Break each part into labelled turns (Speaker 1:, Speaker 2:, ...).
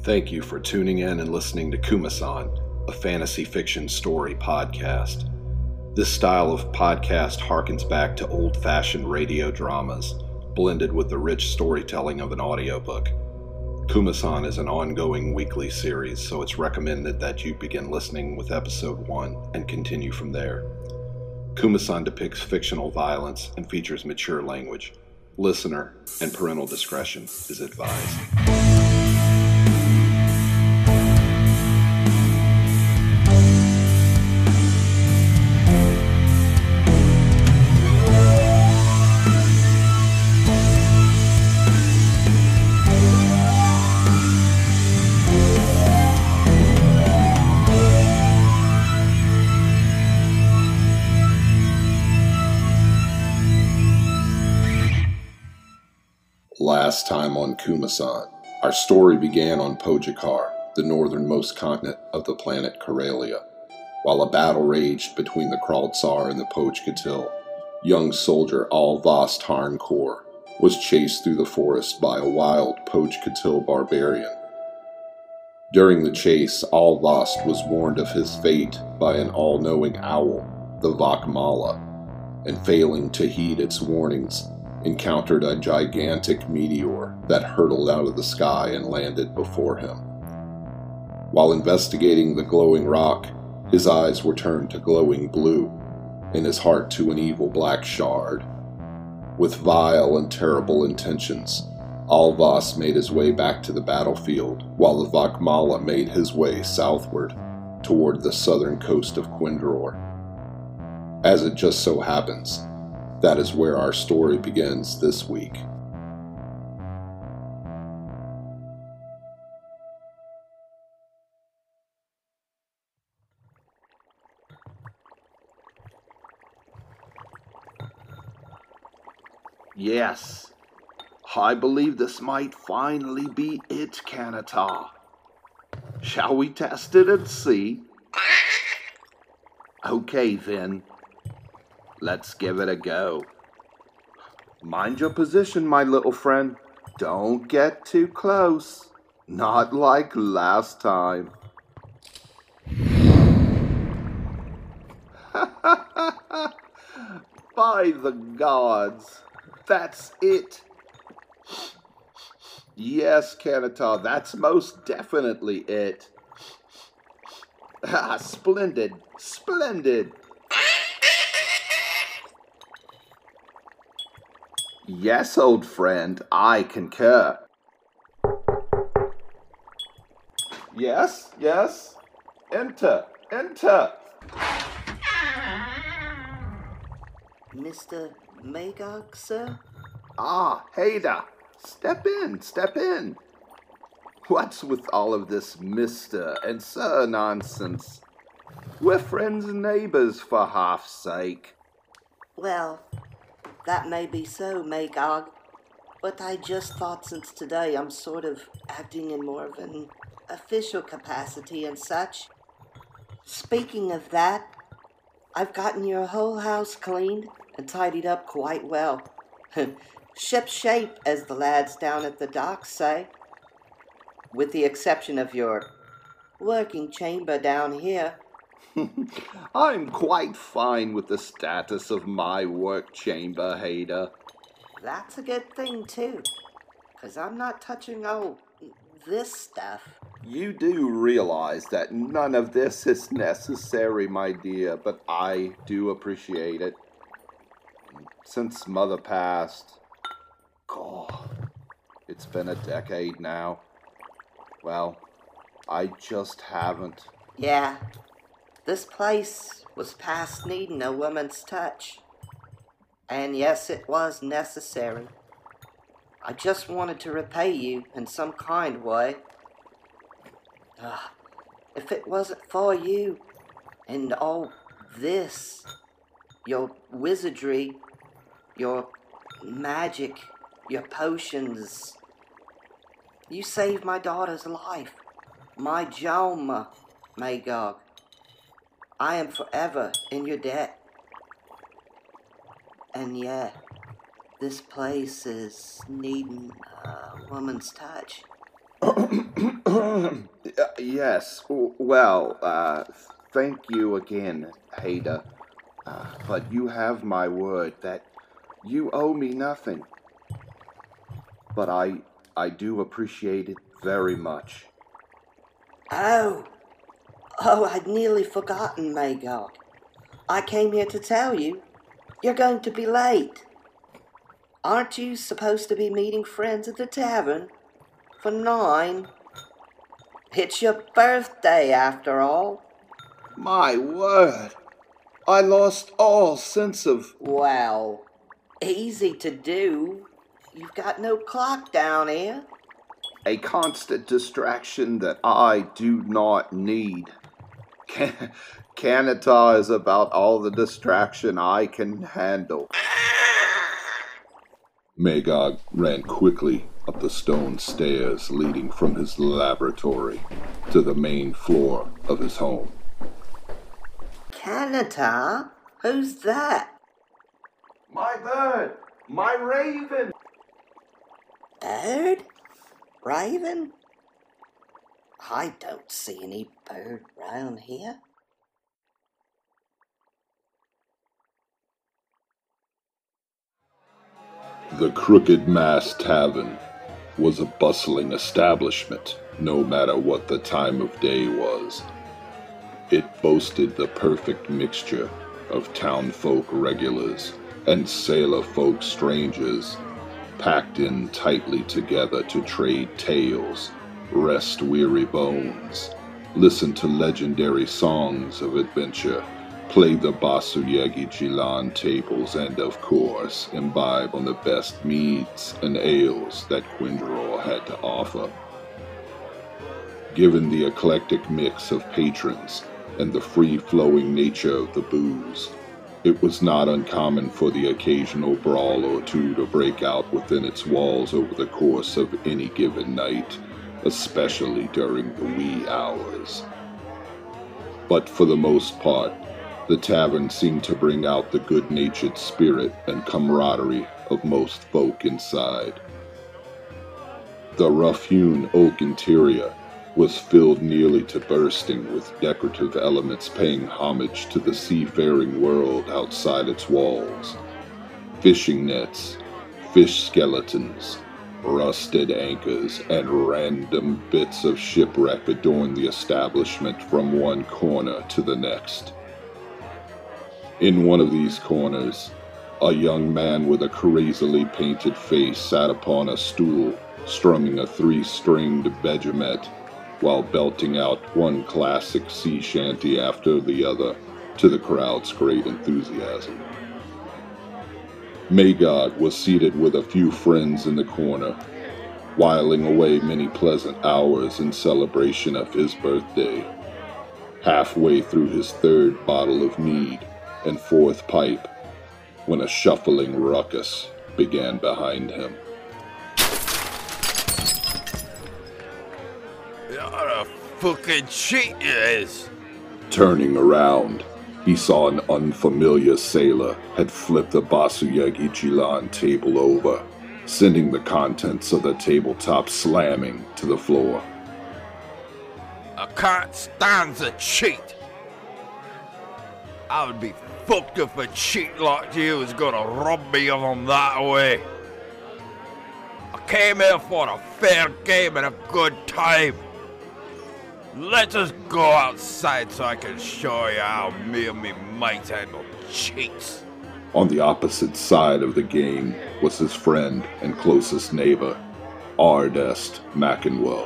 Speaker 1: Thank you for tuning in and listening to Kumasan, a fantasy fiction story podcast. This style of podcast harkens back to old-fashioned radio dramas, blended with the rich storytelling of an audiobook. Kumasan is an ongoing weekly series, so it's recommended that you begin listening with episode 1 and continue from there. Kumasan depicts fictional violence and features mature language. Listener and parental discretion is advised. Last time on Kumasan, our story began on Pojakar, the northernmost continent of the planet Karelia. While a battle raged between the Kraltsar and the Pojkatil, young soldier Alvast Harnkor was chased through the forest by a wild Pojkatil barbarian. During the chase, Alvast was warned of his fate by an all-knowing owl, the Vakmala, and failing to heed its warnings, encountered a gigantic meteor that hurtled out of the sky and landed before him. While investigating the glowing rock, his eyes were turned to glowing blue, and his heart to an evil black shard. With vile and terrible intentions, Alvast made his way back to the battlefield, while the Vakmala made his way southward, toward the southern coast of Quindror. As it just so happens, that is where our story begins this week.
Speaker 2: Yes, I believe this might finally be it, Kanata. Shall we test it and see? Okay then. Let's give it a go. Mind your position, my little friend. Don't get too close. Not like last time. By the gods, that's it. Yes, Kanata, that's most definitely it. Ah, splendid, splendid. Yes, old friend, I concur. Yes, yes. Enter, enter.
Speaker 3: Mr. Magog, sir?
Speaker 2: Ah, Haida. Step in, step in. What's with all of this Mr. and Sir nonsense? We're friends and neighbors, for half's sake.
Speaker 3: Well, that may be so, Magog, but I just thought since today I'm sort of acting in more of an official capacity and such. Speaking of that, I've gotten your whole house cleaned and tidied up quite well. Ship shape, as the lads down at the docks say. With the exception of your working chamber down here.
Speaker 2: I'm quite fine with the status of my work chamber, Haida.
Speaker 3: That's a good thing, too, 'cause I'm not touching all this stuff.
Speaker 2: You do realize that none of this is necessary, my dear, but I do appreciate it. Since Mother passed, God, it's been a decade now. Well, I just haven't.
Speaker 3: Yeah, this place was past needing a woman's touch. And yes, it was necessary. I just wanted to repay you in some kind way. If it wasn't for you and all this, your wizardry, your magic, your potions, you saved my daughter's life, my Jalma, Magog. I am forever in your debt. And yeah, this place is needing a woman's touch.
Speaker 2: Yes, well, thank you again, Haida. But you have my word that you owe me nothing. But I do appreciate it very much.
Speaker 3: Oh, I'd nearly forgotten, Magog. I came here to tell you, you're going to be late. Aren't you supposed to be meeting friends at the tavern for 9? It's your birthday, after all.
Speaker 2: My word! I lost all sense of...
Speaker 3: Well, easy to do. You've got no clock down here.
Speaker 2: A constant distraction that I do not need. Kanata is about all the distraction I can handle.
Speaker 1: Magog ran quickly up the stone stairs leading from his laboratory to the main floor of his home.
Speaker 3: Kanata? Who's that?
Speaker 2: My bird! My raven!
Speaker 3: Bird? Raven? I don't see any bird round here.
Speaker 1: The Crooked Mass Tavern was a bustling establishment, no matter what the time of day was. It boasted the perfect mixture of townfolk regulars and sailor folk strangers, packed in tightly together to trade tales, rest weary bones, listen to legendary songs of adventure, play the Basuyegi Jilan tables, and of course, imbibe on the best meads and ales that Quindror had to offer. Given the eclectic mix of patrons and the free-flowing nature of the booze, it was not uncommon for the occasional brawl or two to break out within its walls over the course of any given night, especially during the wee hours. But for the most part, the tavern seemed to bring out the good-natured spirit and camaraderie of most folk inside. The rough-hewn oak interior was filled nearly to bursting with decorative elements paying homage to the seafaring world outside its walls. Fishing nets, fish skeletons, rusted anchors, and random bits of shipwreck adorned the establishment from one corner to the next. In one of these corners, a young man with a crazily painted face sat upon a stool, strumming a 3-stringed begemet, while belting out one classic sea shanty after the other, to the crowd's great enthusiasm. Magog was seated with a few friends in the corner, whiling away many pleasant hours in celebration of his birthday. Halfway through his 3rd bottle of mead and 4th pipe, when a shuffling ruckus began behind him.
Speaker 4: You're a fucking cheat, you is.
Speaker 1: Turning around, he saw an unfamiliar sailor had flipped the Basuyegi Jilan table over, sending the contents of the tabletop slamming to the floor.
Speaker 4: I can't stand a cheat. I would be fucked if a cheat like you was gonna rub me on that way. I came here for a fair game and a good time. Let us go outside so I can show you how me and me mates handle cheats.
Speaker 1: On the opposite side of the game was his friend and closest neighbor, Ardest Mackenweld.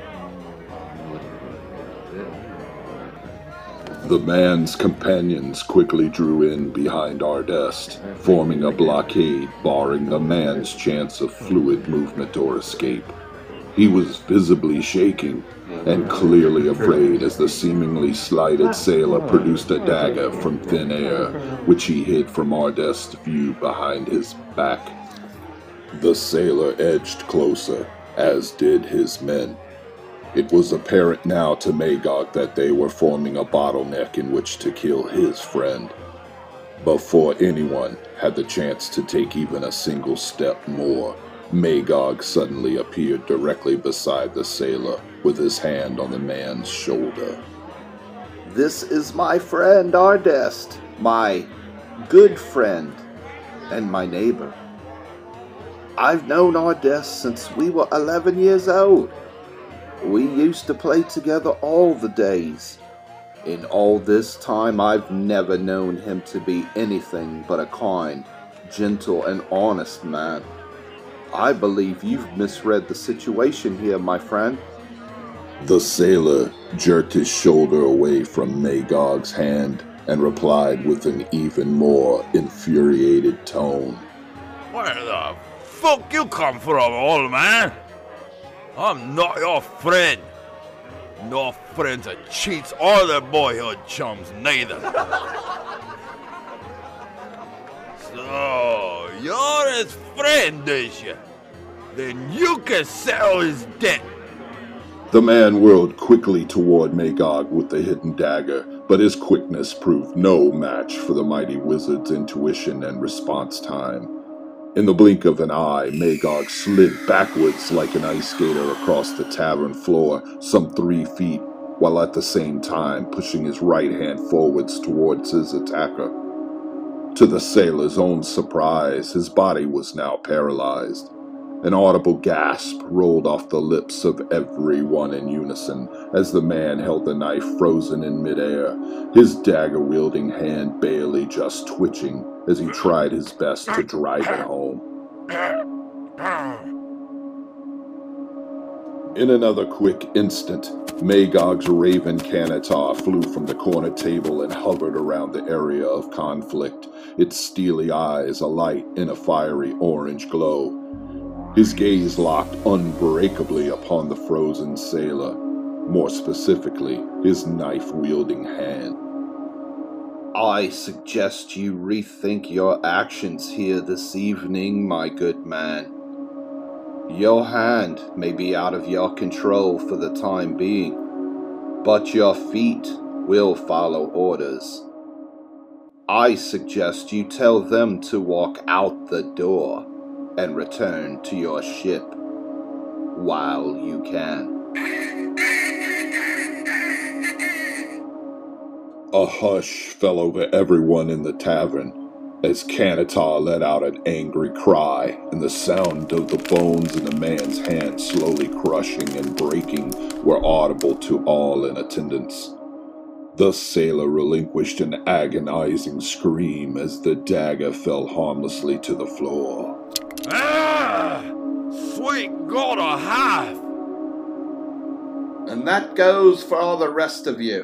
Speaker 1: The man's companions quickly drew in behind Ardest, forming a blockade barring the man's chance of fluid movement or escape. He was visibly shaking and clearly afraid as the seemingly slighted sailor produced a dagger from thin air, which he hid from Ardest's view behind his back. The sailor edged closer, as did his men. It was apparent now to Magog that they were forming a bottleneck in which to kill his friend. Before anyone had the chance to take even a single step more, Magog suddenly appeared directly beside the sailor, with his hand on the man's shoulder.
Speaker 2: This is my friend Ardest, my good friend, and my neighbor. I've known Ardest since we were 11 years old. We used to play together all the days. In all this time, I've never known him to be anything but a kind, gentle, and honest man. I believe you've misread the situation here, my friend.
Speaker 1: The sailor jerked his shoulder away from Magog's hand and replied with an even more infuriated tone.
Speaker 4: Where the fuck you come from, old man? I'm not your friend. No friends of cheats or their boyhood chums, neither. So, you're his friend, is you? Then you can settle his debt.
Speaker 1: The man whirled quickly toward Magog with the hidden dagger, but his quickness proved no match for the mighty wizard's intuition and response time. In the blink of an eye, Magog slid backwards like an ice skater across the tavern floor some 3 feet, while at the same time pushing his right hand forwards towards his attacker. To the sailor's own surprise, his body was now paralyzed. An audible gasp rolled off the lips of everyone in unison as the man held the knife frozen in midair, his dagger-wielding hand barely just twitching as he tried his best to drive it home. In another quick instant, Magog's raven Canatar flew from the corner table and hovered around the area of conflict, its steely eyes alight in a fiery orange glow. His gaze locked unbreakably upon the frozen sailor, more specifically, his knife-wielding hand.
Speaker 2: I suggest you rethink your actions here this evening, my good man. Your hand may be out of your control for the time being, but your feet will follow orders. I suggest you tell them to walk out the door and return to your ship while you can.
Speaker 1: A hush fell over everyone in the tavern as Canatar let out an angry cry, and the sound of the bones in the man's hand slowly crushing and breaking were audible to all in attendance. The sailor relinquished an agonizing scream as the dagger fell harmlessly to the floor.
Speaker 4: Ah! Sweet God of half!
Speaker 2: And that goes for all the rest of you.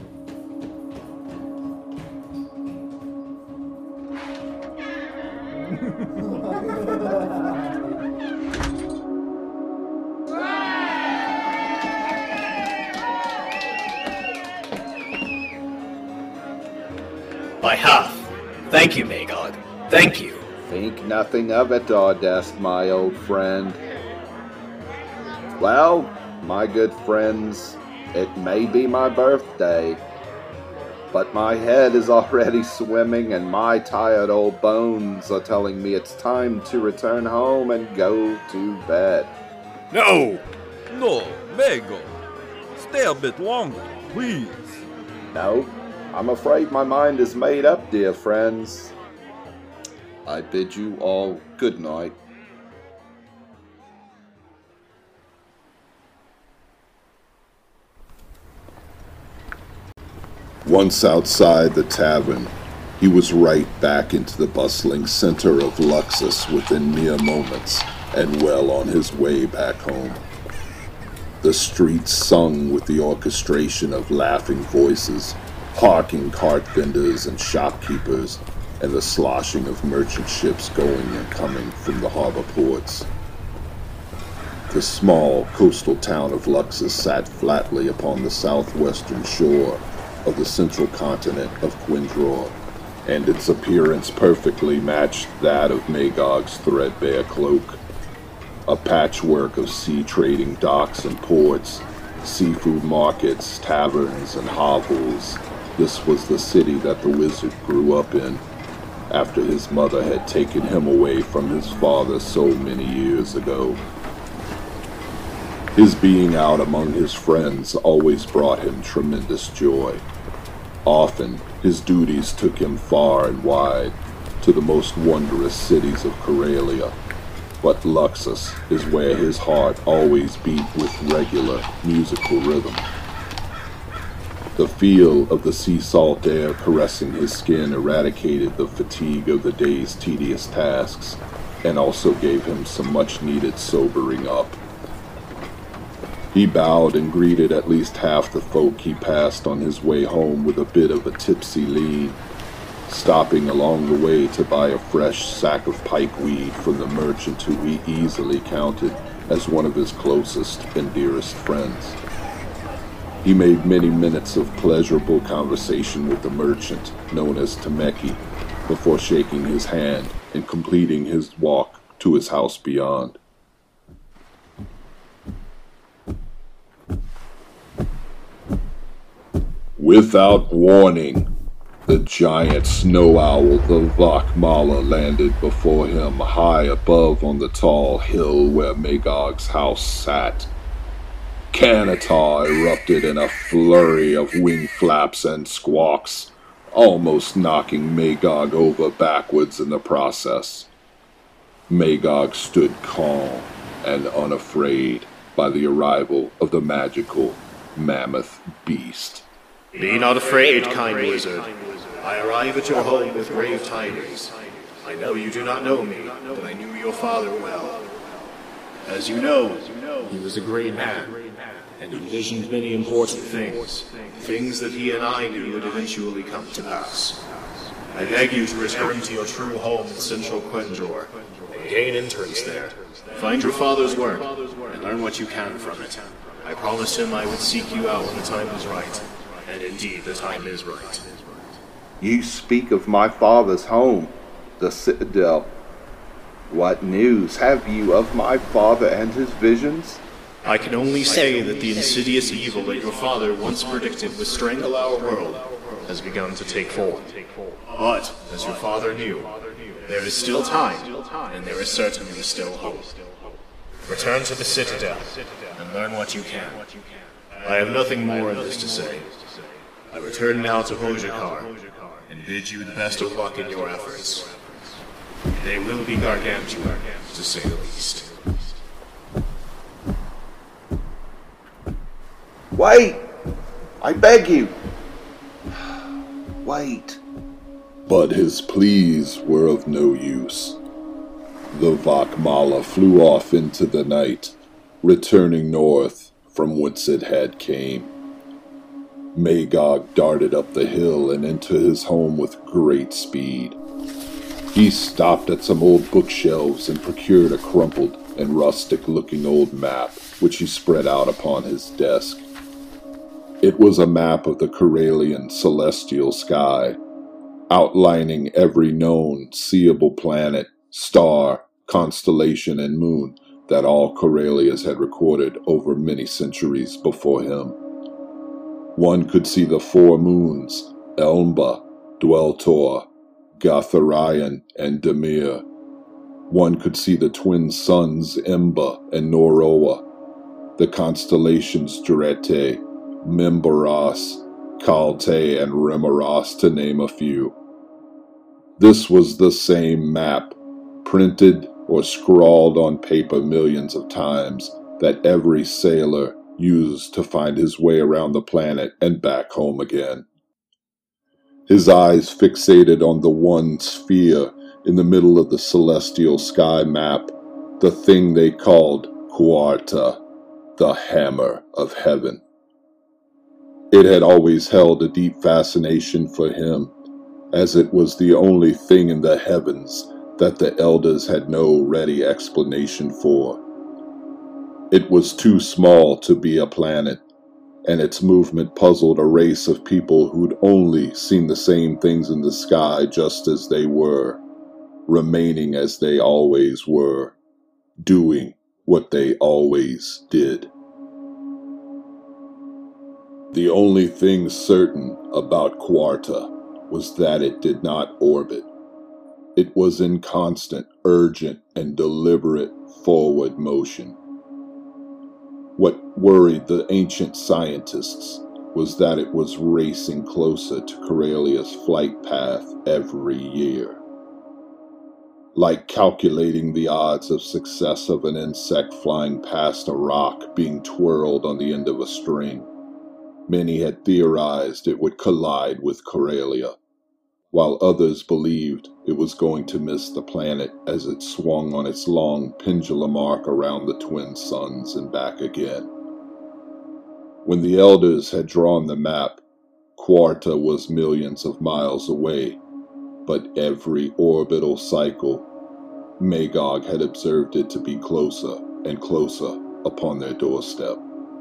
Speaker 5: By half. Thank you, Magog. Thank you.
Speaker 2: Think nothing of it, Ardest, my old friend. Well, my good friends, it may be my birthday, but my head is already swimming and my tired old bones are telling me it's time to return home and go to bed.
Speaker 5: No!
Speaker 4: No, Magog. Stay a bit longer, please.
Speaker 2: No, I'm afraid my mind is made up, dear friends. I bid you all good night.
Speaker 1: Once outside the tavern, he was right back into the bustling center of Luxus within mere moments, and well on his way back home. The streets sung with the orchestration of laughing voices, hawking cart vendors and shopkeepers, and the sloshing of merchant ships going and coming from the harbor ports. The small coastal town of Luxus sat flatly upon the southwestern shore of the central continent of Quindror, and its appearance perfectly matched that of Magog's threadbare cloak. A patchwork of sea-trading docks and ports, seafood markets, taverns, and hovels. This was the city that the wizard grew up in. after his mother had taken him away from his father so many years ago. His being out among his friends always brought him tremendous joy. Often, his duties took him far and wide, to the most wondrous cities of Coralia, but Luxus is where his heart always beat with regular musical rhythm. The feel of the sea salt air caressing his skin eradicated the fatigue of the day's tedious tasks, and also gave him some much-needed sobering up. He bowed and greeted at least half the folk he passed on his way home with a bit of a tipsy lean, stopping along the way to buy a fresh sack of pikeweed from the merchant who he easily counted as one of his closest and dearest friends. He made many minutes of pleasurable conversation with the merchant, known as Temeki, before shaking his hand and completing his walk to his house beyond. Without warning, the giant snow owl, the Vakmala, landed before him high above on the tall hill where Magog's house sat. Kanatar erupted in a flurry of wing flaps and squawks, almost knocking Magog over backwards in the process. Magog stood calm and unafraid by the arrival of the magical mammoth beast.
Speaker 5: Be not afraid, kind wizard. I arrive at your home with grave tidings. I know you do not know me, but I knew your father well. As you know, he was a great man, and envisioned many important things that he and I knew would eventually come to pass. I beg you to return to your true home in central Quendor, and gain entrance there. Find your father's work, and learn what you can from it. I promised him I would seek you out when the time was right. And indeed, the time is right.
Speaker 2: You speak of my father's home, the Citadel. What news have you of my father and his visions?
Speaker 5: I can only say that the insidious evil that your father once predicted would strangle our world has begun to take form. But, as your father knew, there is still time, and there is certainly still hope. Return to the Citadel, and learn what you can. I have nothing more of this to say. I return now to Hojakar, and bid you the best of luck in your efforts. They will be gargantuan, to say the least.
Speaker 2: Wait! I beg you! Wait.
Speaker 1: But his pleas were of no use. The Vakmala flew off into the night, returning north from whence it had came. Magog darted up the hill and into his home with great speed. He stopped at some old bookshelves and procured a crumpled and rustic-looking old map, which he spread out upon his desk. It was a map of the Corallian celestial sky, outlining every known seeable planet, star, constellation, and moon that all Corallias had recorded over many centuries before him. One could see the 4 moons, Elmba, Dweltor, Gatharion, and Demir. One could see the twin suns, Imba and Noroa, the constellations Drete, Mimbaras, Kalte, and Remoras, to name a few. This was the same map, printed or scrawled on paper millions of times, that every sailor used to find his way around the planet and back home again. His eyes fixated on the one sphere in the middle of the celestial sky map, the thing they called Quarta, the Hammer of Heaven. It had always held a deep fascination for him, as it was the only thing in the heavens that the elders had no ready explanation for. It was too small to be a planet, and its movement puzzled a race of people who'd only seen the same things in the sky just as they were, remaining as they always were, doing what they always did. The only thing certain about Quarta was that it did not orbit. It was in constant, urgent, and deliberate forward motion. What worried the ancient scientists was that it was racing closer to Corellia's flight path every year. Like calculating the odds of success of an insect flying past a rock being twirled on the end of a string, many had theorized it would collide with Corellia, while others believed it was going to miss the planet as it swung on its long pendulum arc around the twin suns and back again. When the elders had drawn the map, Quarta was millions of miles away, but every orbital cycle, Magog had observed it to be closer and closer upon their doorstep.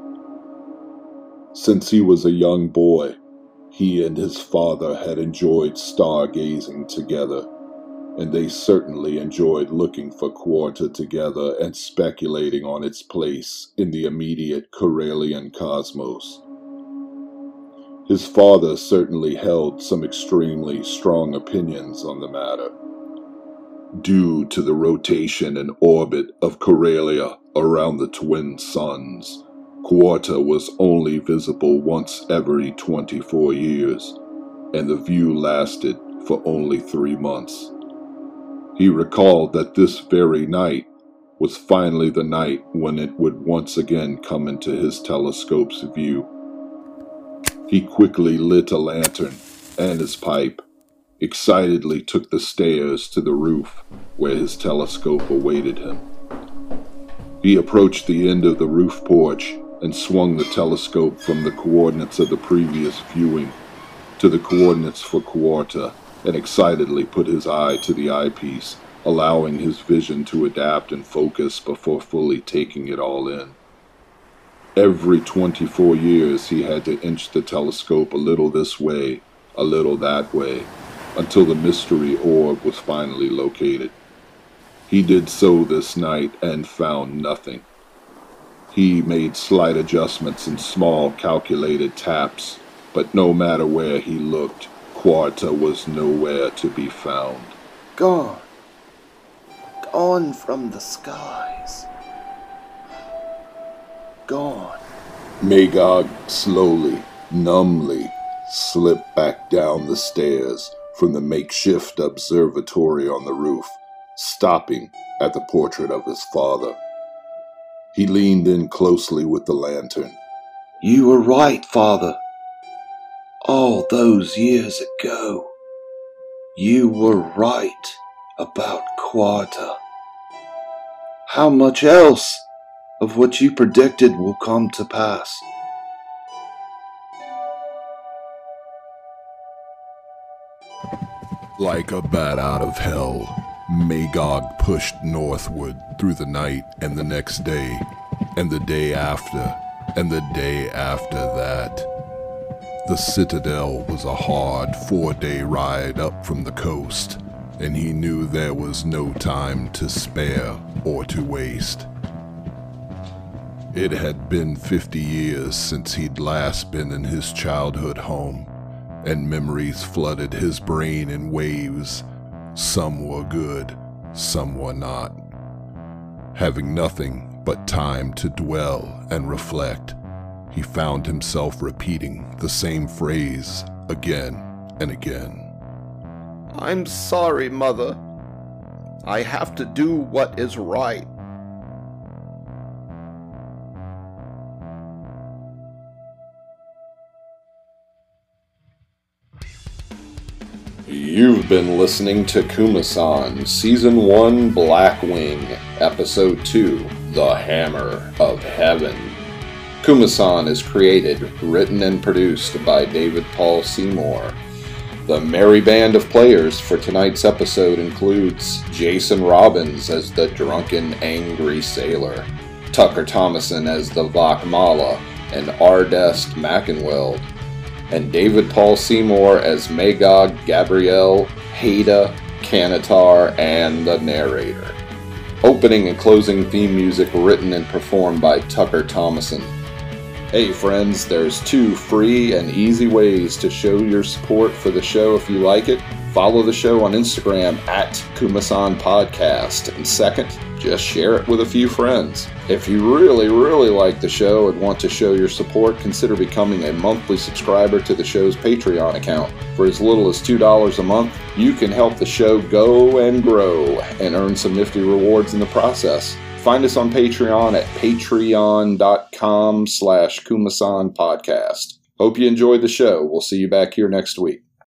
Speaker 1: Since he was a young boy, he and his father had enjoyed stargazing together, and they certainly enjoyed looking for Quarta together and speculating on its place in the immediate Corellian cosmos. His father certainly held some extremely strong opinions on the matter. Due to the rotation and orbit of Corellia around the twin suns, Quarta was only visible once every 24 years, and the view lasted for only 3 months. He recalled that this very night was finally the night when it would once again come into his telescope's view. He quickly lit a lantern and his pipe, excitedly took the stairs to the roof where his telescope awaited him. He approached the end of the roof porch and swung the telescope from the coordinates of the previous viewing to the coordinates for Quarta, and excitedly put his eye to the eyepiece, allowing his vision to adapt and focus before fully taking it all in. Every 24 years he had to inch the telescope a little this way, a little that way, until the mystery orb was finally located. He did so this night and found nothing. He made slight adjustments and small calculated taps, but no matter where he looked, Quarta was nowhere to be found.
Speaker 2: Gone. Gone from the skies. Gone.
Speaker 1: Magog slowly, numbly, slipped back down the stairs from the makeshift observatory on the roof, stopping at the portrait of his father. He leaned in closely with the lantern.
Speaker 2: You were right, Father. All those years ago, you were right about Quarta. How much else of what you predicted will come to pass?
Speaker 1: Like a bat out of hell, Magog pushed northward through the night and the next day, and the day after, and the day after that. The Citadel was a hard 4-day ride up from the coast, and he knew there was no time to spare or to waste. It had been 50 years since he'd last been in his childhood home, and memories flooded his brain in waves. Some were good, some were not. Having nothing but time to dwell and reflect, he found himself repeating the same phrase again and again.
Speaker 2: I'm sorry, Mother. I have to do what is right.
Speaker 1: You've been listening to Kumasan, Season 1, Blackwing, Episode 2, The Hammer of Heaven. Kumasan is created, written, and produced by David Paul Seymour. The merry band of players for tonight's episode includes Jason Robbins as the drunken, angry sailor, Tucker Thomason as the Vakmala and Ardest Mackenweld, and David Paul Seymour as Magog, Gabrielle, Haida, Canatar, and the narrator. Opening and closing theme music written and performed by Tucker Thomason. Hey friends, there's 2 free and easy ways to show your support for the show if you like it. follow the show on Instagram at Kumasan Podcast. And second, just share it with a few friends. If you really, really like the show and want to show your support, consider becoming a monthly subscriber to the show's Patreon account. For as little as $2 a month, you can help the show go and grow and earn some nifty rewards in the process. Find us on Patreon at patreon.com/Kumasan Podcast. Hope you enjoyed the show. We'll see you back here next week.